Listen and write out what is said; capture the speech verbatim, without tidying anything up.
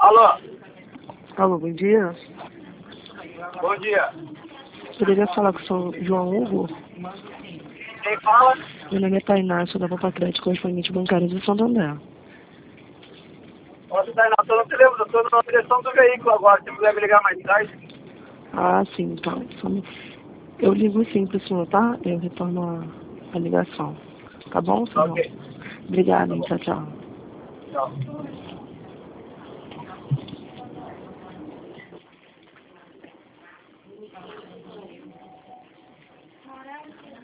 Alô? Alô, bom dia. Bom dia. Poderia falar com o senhor João Hugo? Quem fala? Meu nome é Tainá, sou da Papa Crédito, correspondente bancário de Santander. Você está na não te lembro, eu estou na direção do veículo agora. Se puder me ligar mais tarde. Ah, sim, então. só me- Eu ligo sim pro senhor, tá? Eu retorno a, a ligação. Tá bom, senhor? Ok. Obrigada, Tá hein? bom. Tchau, tchau. Tchau.